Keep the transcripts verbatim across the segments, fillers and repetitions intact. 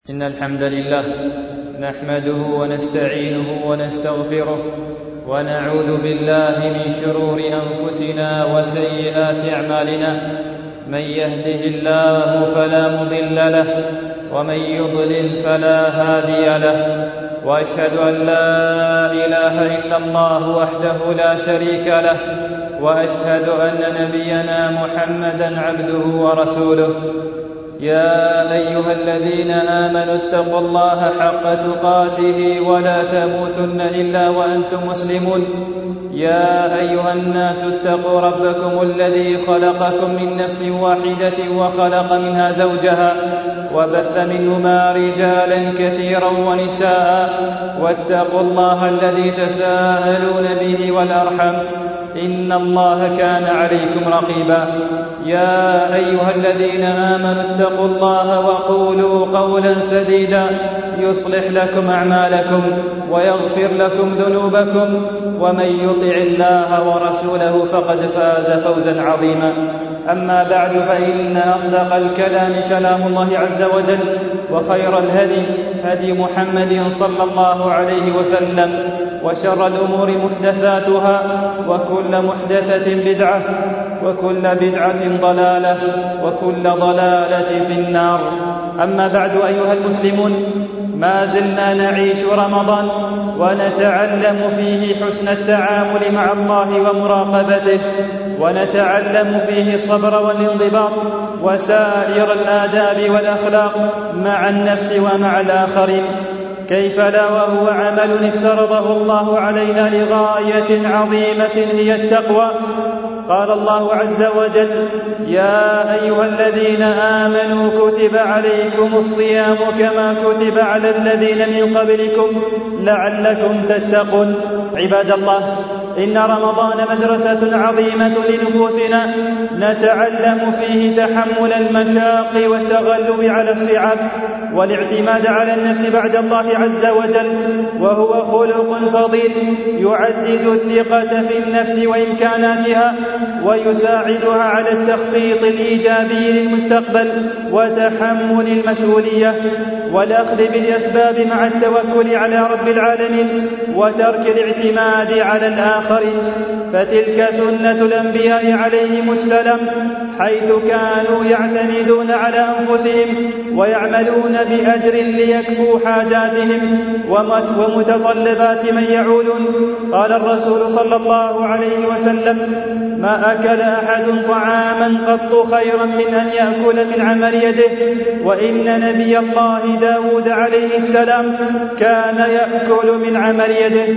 إن الحمد لله نحمده ونستعينه ونستغفره ونعوذ بالله من شرور أنفسنا وسيئات أعمالنا. من يهده الله فلا مضل له ومن يضلل فلا هادي له، وأشهد أن لا إله إلا الله وحده لا شريك له، وأشهد أن نبينا محمدا عبده ورسوله. يا أيها الذين آمنوا اتقوا الله حق تقاته ولا تموتن إلا وأنتم مسلمون. يا أيها الناس اتقوا ربكم الذي خلقكم من نفس واحدة وخلق منها زوجها وبث منهما رجالا كثيرا ونساء، واتقوا الله الذي تساءلون به والأرحم إن الله كان عليكم رقيبا. يا أيها الذين آمنوا اتقوا الله وقولوا قولا سديدا يصلح لكم أعمالكم ويغفر لكم ذنوبكم، ومن يطع الله ورسوله فقد فاز فوزا عظيما. أما بعد، فإن أصدق الكلام كلام الله عز وجل، وخير الهدي هدي محمد صلى الله عليه وسلم، وشر الأمور محدثاتها، وكل محدثة بدعة، وكل بدعة ضلالة، وكل ضلالة في النار. أما بعد، أيها المسلمون، ما زلنا نعيش رمضان ونتعلم فيه حسن التعامل مع الله ومراقبته، ونتعلم فيه الصبر والانضباط وسائر الآداب والأخلاق مع النفس ومع الآخرين. كيف لا وهو عمل افترضه الله علينا لغاية عظيمة هي التقوى. قال الله عز وجل: يا أيها الذين آمنوا كتب عليكم الصيام كما كتب على الذين من قبلكم لعلكم تتقون. عباد الله، إن رمضان مدرسة عظيمة لنفوسنا نتعلم فيه تحمل المشاق والتغلب على الصعاب والاعتماد على النفس بعد الله عز وجل، وهو خلق فضيل يعزز الثقة في النفس وإمكاناتها، ويساعدها على التخطيط الإيجابي للمستقبل وتحمل المسؤولية والأخذ بالأسباب مع التوكل على رب العالمين وترك الاعتماد على الآخرين. فتلك سنة الأنبياء عليهم السلام، حيث كانوا يعتمدون على أنفسهم ويعملون بأجر ليكفوا حاجاتهم ومتطلبات من يعولون. قال الرسول صلى الله عليه وسلم: ما أكل أحد طعاما قط خيرا من أن يأكل من عمل يده. وإن نبي الله داود عليه السلام كان يأكل من عمل يده.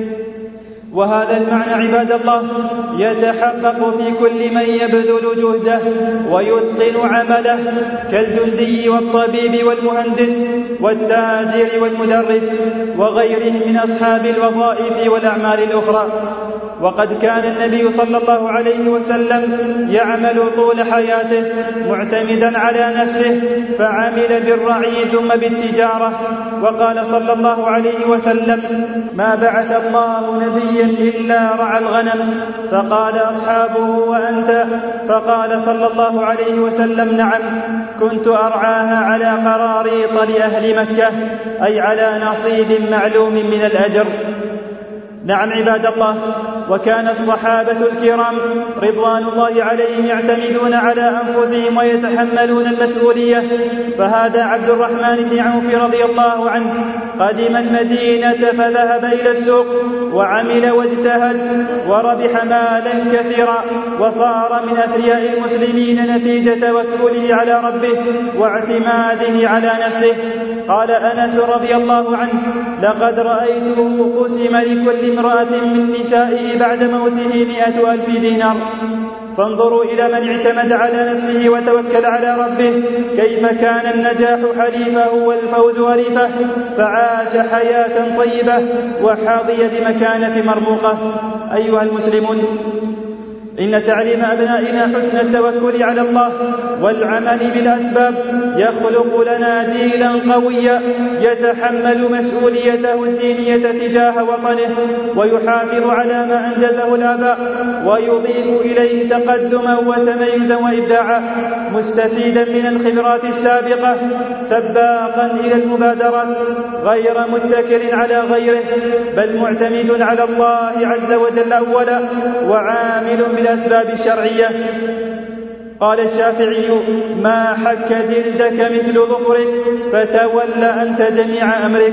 وهذا المعنى عباد الله يتحقق في كل من يبذل جهده ويتقن عمله، كالجندي والطبيب والمهندس والتاجر والمدرس وغيرهم من أصحاب الوظائف والأعمال الأخرى. وقد كان النبي صلى الله عليه وسلم يعمل طول حياته معتمدا على نفسه، فعمل بالرعي ثم بالتجارة. وقال صلى الله عليه وسلم: ما بعث الله نبيا إلا رعى الغنم. فقال أصحابه: وأنت؟ فقال صلى الله عليه وسلم: نعم، كنت أرعاها على قراريط لأهل مكة، أي على نصيب معلوم من الأجر. نعم عباد الله، وكان الصحابة الكرام رضوان الله عليهم يعتمدون على أنفسهم ويتحملون المسؤولية. فهذا عبد الرحمن بن عوف رضي الله عنه قدم المدينة فذهب إلى السوق وعمل واجتهد وربح مالا كثيرا، وصار من أثرياء المسلمين نتيجة توكله على ربه واعتماده على نفسه. قال أنس رضي الله عنه: لقد رأيته قسم لكل امرأة من نسائه بعد موته مئة ألف دينار. فانظروا إلى من اعتمد على نفسه وتوكل على ربه كيف كان النجاح حليفه والفوز وريفه، فعاش حياة طيبة وحظي بمكانة مرموقة. أيها المسلمون، إن تعليم أبنائنا حسن التوكل على الله والعمل بالأسباب يخلق لنا دينا قويا يتحمل مسؤوليته الدينية تجاه وطنه ويحافظ على ما أنجزه الآباء ويضيف إليه تقدما وتميزا وإبداعا مستفيدا من الخبرات السابقة سباقا إلى المبادرات غير متكل على غيره بل معتمد على الله عز وجل أولا وعامل بالأسباب الشرعية. قال الشافعي: ما حك جلدك مثل ظفرك فتول أنت جميع أمرك.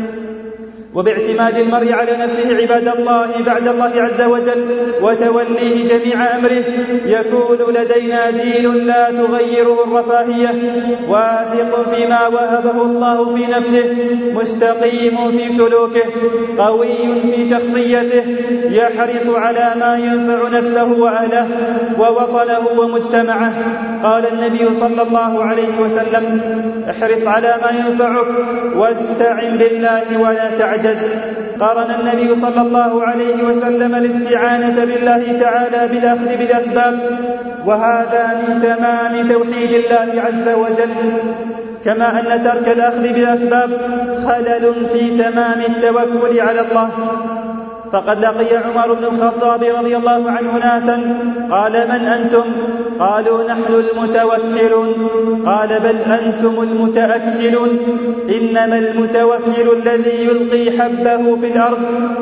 وباعتماد المرء على نفسه عباد الله بعد الله عز وجل وتوليه جميع أمره يكون لدينا دين لا تغيره الرفاهية واثق فيما وهبه الله في نفسه مستقيم في سلوكه قوي في شخصيته يحرص على ما ينفع نفسه وأهله ووطنه ومجتمعه. قال النبي صلى الله عليه وسلم: احرص على ما ينفعك واستعن بالله ولا تعجز. قارن النبي صلى الله عليه وسلم الاستعانة بالله تعالى بالأخذ بالأسباب وهذا من تمام توحيد الله عز وجل كما أن ترك الأخذ بالأسباب خلل في تمام التوكل على الله. فقد لقي عمر بن الخطاب رضي الله عنه ناسا قال: من أنتم؟ قالوا: نحن المتوكلون. قال: بل أنتم المتأكلون. إنما التوكل الذي يلقي حبه في الأرض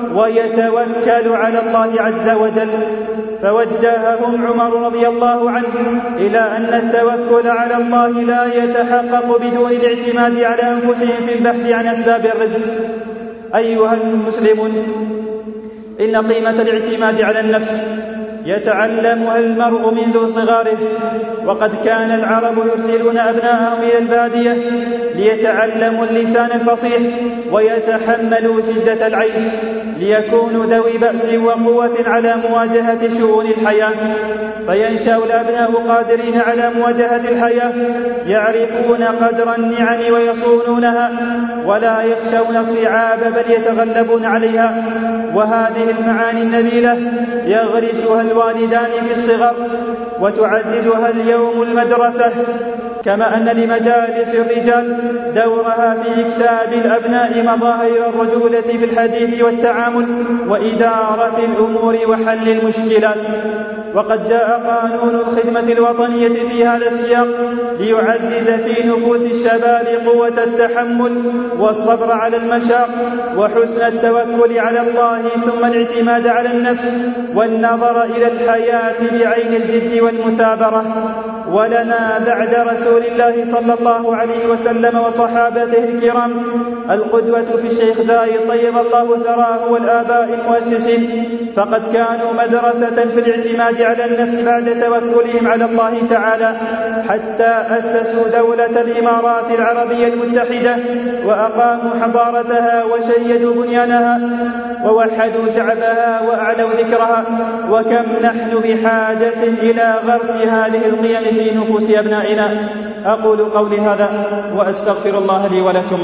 ويتوكل على الله عز وجل. فوجههم عمر رضي الله عنه إلى أن التوكل على الله لا يتحقق بدون الاعتماد على أنفسهم في البحث عن أسباب الرزق. أيها المسلمون، إن قيمة الاعتماد على النفس يتعلمها المرء منذ صغاره، وقد كان العرب يرسلون أبناءهم إلى البادية ليتعلموا اللسان الفصيح ويتحملوا شدة العيش ليكونوا ذوي بأس وقوة على مواجهة شؤون الحياة. فينشأ الأبناء قادرين على مواجهة الحياة يعرفون قدر النعم ويصونونها ولا يخشون الصعاب بل يتغلبون عليها. وهذه المعاني النبيلة يغرسها الوالدان في الصغر وتعززها اليوم المدرسة، كما أن لمجالس الرجال دورها في إكساب الأبناء مظاهر الرجولة في الحديث والتعامل وإدارة الأمور وحل المشكلات. وقد جاء قانون الخدمة الوطنية في هذا السياق ليعزز في نفوس الشباب قوة التحمل والصبر على المشاق وحسن التوكل على الله ثم الاعتماد على النفس والنظر إلى الحياة بعين الجد والمثابرة. ولنا بعد رسول الله صلى الله عليه وسلم وصحابته الكرام القدوة في الشيخ زايد طيب الله ثراه والآباء المؤسسين، فقد كانوا مدرسة في الاعتماد على النفس بعد توكلهم على الله تعالى حتى أسسوا دولة الإمارات العربية المتحدة وأقاموا حضارتها وشيدوا بنيانها ووحدوا شعبها وأعلوا ذكرها. وكم نحن بحاجة إلى غرس هذه القيم في نفوس أبنائنا. أقول قولي هذا وأستغفر الله لي ولكم.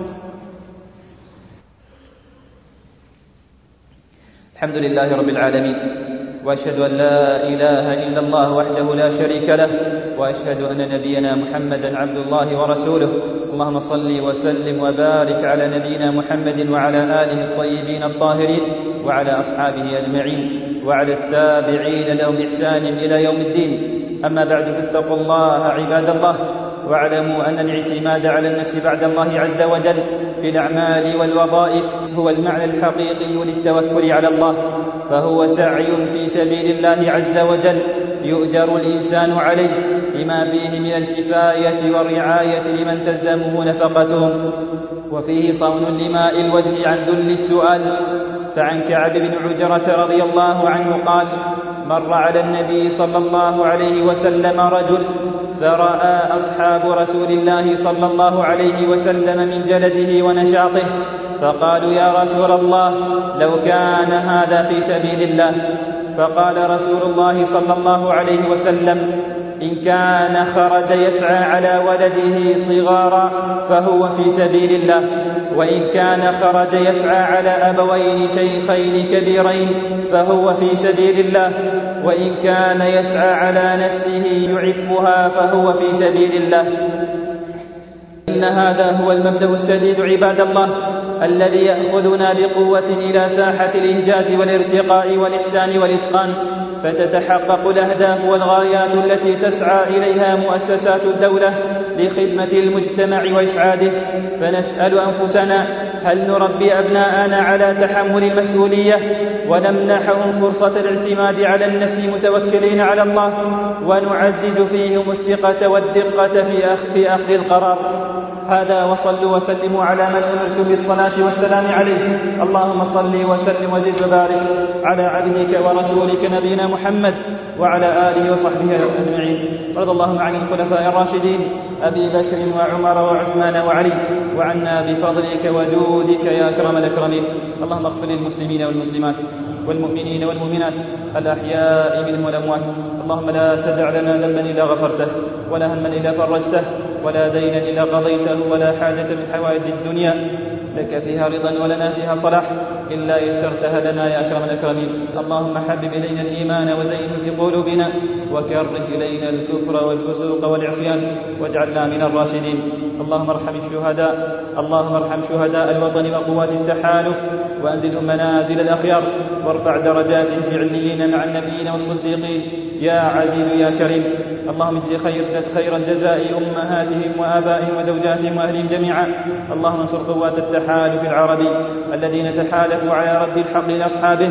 الحمد لله رب العالمين، وأشهد أن لا إله إلا الله وحده لا شريك له، وأشهد أن نبينا محمدا عبد الله ورسوله. اللهم صل وسلم وبارك على نبينا محمد وعلى آله الطيبين الطاهرين وعلى أصحابه أجمعين وعلى التابعين لهم بإحسان إلى يوم الدين. أما بعد، فاتقوا الله عباد الله، واعلموا أن الاعتماد على النفس بعد الله عز وجل في الأعمال والوظائف هو المعنى الحقيقي للتوكل على الله، فهو سعي في سبيل الله عز وجل يؤجر الإنسان عليه لما فيه من الكفاية والرعاية لمن تلزمه نفقتهم، وفيه صون لماء الوجه عن ذل السؤال. فعن كعب بن عجرة رضي الله عنه قال: مر على النبي صلى الله عليه وسلم رجل فرأى أصحاب رسول الله صلى الله عليه وسلم من جلده ونشاطه فقالوا: يا رسول الله، لو كان هذا في سبيل الله. فقال رسول الله صلى الله عليه وسلم: إن كان خرج يسعى على ولده صغارا فهو في سبيل الله، وإن كان خرج يسعى على أبوين شيخين كبيرين فهو في سبيل الله، وإن كان يسعى على نفسه يعفها فهو في سبيل الله. إن هذا هو المبدأ السديد عباد الله الذي يأخذنا بقوة إلى ساحة الإنجاز والارتقاء والإحسان والإتقان، فتتحقق الأهداف والغايات التي تسعى إليها مؤسسات الدولة لخدمة المجتمع وإسعاده. فنسأل أنفسنا: هل نربي أبناءنا على تحمل المسؤولية ونمنحهم فرصة الاعتماد على النفس متوكلين على الله، ونعزز فيهم الثقة والدقة في أخذ القرار؟ هذا، وصلوا وسلموا على من أمرتم بالصلاة والسلام عليه. اللهم صل وسلم وزد وبارك على عبدك ورسولك نبينا محمد وعلى آله وصحبه أجمعين. رضي الله عن الخلفاء الراشدين أبي بكر وعمر وعثمان وعلي، وعنا بفضلك وجودك يا أكرم الأكرمين. اللهم اغفر للمسلمين والمسلمات والمؤمنين والمؤمنات الأحياء منهم والأموات. اللهم لا تدع لنا ذنبا إلا غفرته، ولا هما إلا فرجته، ولا دينا إلا قضيته، ولا حاجة من حوائج الدنيا لك فيها رضا ولنا فيها صلاح إلا يسرتها لنا يا أكرم الأكرمين. اللهم حبب إلينا الإيمان وزينه في قلوبنا، وكره إلينا الكفر والفسوق والعصيان، واجعلنا من الراشدين. اللهم ارحم الشهداء اللهم ارحم شهداء الوطن وقوات التحالف، وأنزلهم منازل الأخيار، وارفع درجاتهم في عليين مع النبيين والصديقين يا عزيز يا كريم. اللهم اجزي خير, خير الجزاء أمهاتهم وآبائهم وزوجاتهم وأهلهم جميعا. اللهم انصر قوات التحالف العربي الذين تحالفوا على رد الحق لأصحابه.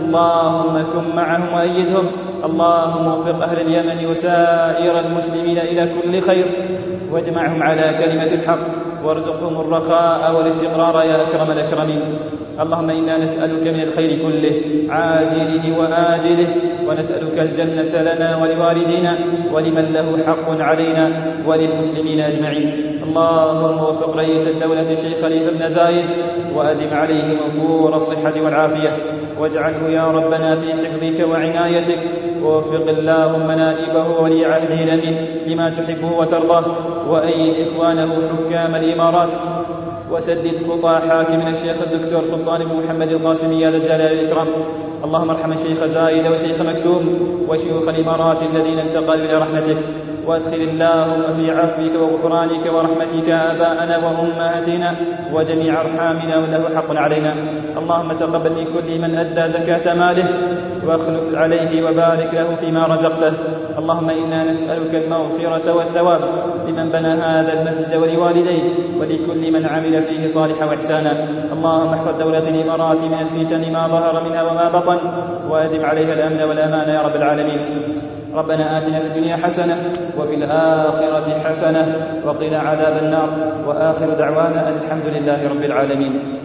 اللهم كن معهم وأيدهم. اللهم وفق أهل اليمن وسائر المسلمين إلى كل خير، واجمعهم على كلمة الحق، وارزقهم الرخاء والاستقرار يا أكرم الأكرمين. اللهم إنا نسألك من الخير كله عاجله وآجله، ونسألك الجنة لنا ولوالدينا ولمن له حق علينا وللمسلمين أجمعين. اللهم وفق رئيس الدولة الشيخ خليفة بن زايد، وأدم عليه وفور الصحة والعافية، واجعله يا ربنا في حفظك وعنايتك، ووفق اللهم نائبه ولي عهده الأمين لما تحبه وترضاه، وأيد إخوانه حكام الإمارات، وسدد خطى حاكمنا الشيخ الدكتور سلطان بن محمد القاسمي يا ذا الجلال والإكرام. اللهم ارحم الشيخ زايد وشيخ مكتوم وشيوخ الإمارات الذين انتقلوا إلى رحمتك، وادخل اللهم في عفوك وغفرانك ورحمتك آباءنا وأمهاتنا وجميع أرحامنا وله حق علينا. اللهم تقبل من كل من أدى زكاة ماله، واخلف عليه وبارك له فيما رزقته. اللهم إنا نسألك المغفرة والثواب لمن بنى هذا المسجد ولوالديه ولكل من عمل فيه صالحا وإحسانا. اللهم احفظ دولة الإمارات من الفتن ما ظهر منها وما بطن، وأدم عليها الأمن والأمان يا رب العالمين. ربنا آتنا في الدنيا حسنة وفي الآخرة حسنة وقنا عذاب النار، وآخر دعوانا أن الحمد لله رب العالمين.